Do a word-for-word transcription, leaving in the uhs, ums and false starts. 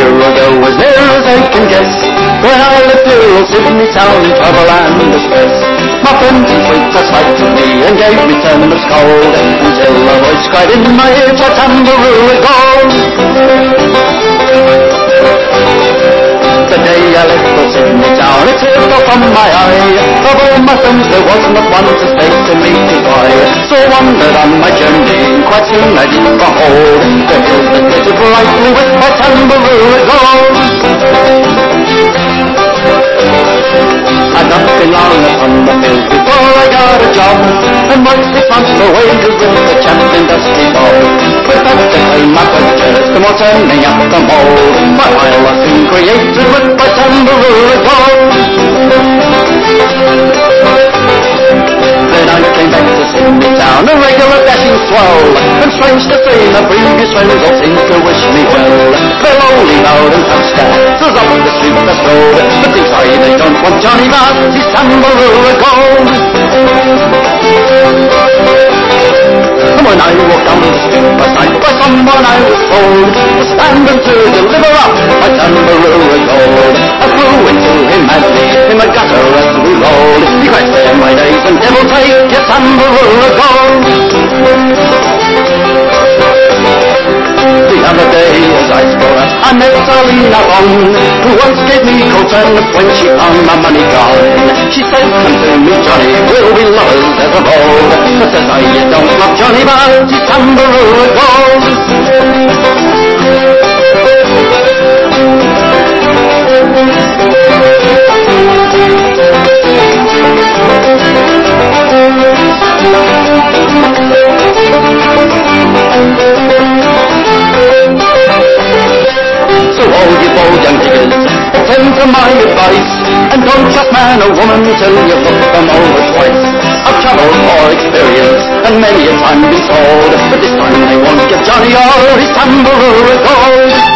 year ago, as near as I can guess, when I left dear old Sydney town in trouble and distress. My friends and sweethearts sighted me and gave me turnips cold, until a voice cried in my ear, "For Tambaroo is gold." The day I left for Sydney town, a tear fell from my eye. Of all my friends there was not one to stay to meet goodbye. So I wandered on my journey, and quite soon I did behold the hills that glittered brightly with my Tambaroo is gold. I'd not been long upon the field before I got a job, and worked six months for wages with the champion Dusty Bob. With that to claim my purchase, the more turning up the mould, my isle was soon created with my Tambaroo is gold. Then I came back to Sydney town, a regular dashing swell, and strange to say my previous friends all seemed to wish me well. They'll only loud and faster, so up the street I strode, but inside they don't want Johnny Barty's Tambaroo is gold. And when I walked down the street last night, by someone I was told to stand and to deliver up my Tambaroo is gold. I flew into him madly in the gutter as we rolled. He cried, "Spare my days and devil take your Tambaroo is gold." The other day as I strolled up, I met Selina Bond, who once gave me cold turnip when she found my money gone. She said, "Come to me, Johnny, we'll be lovers as of old." But says I, "You don't love Johnny Barty's Tambaroo is gold." So all you bold young diggers, attend to my advice, and don't trust man or woman till you've looked them over twice. I've travelled for experience, and many a time been told, but this time they won't get Johnny or his Tambaroo is gold.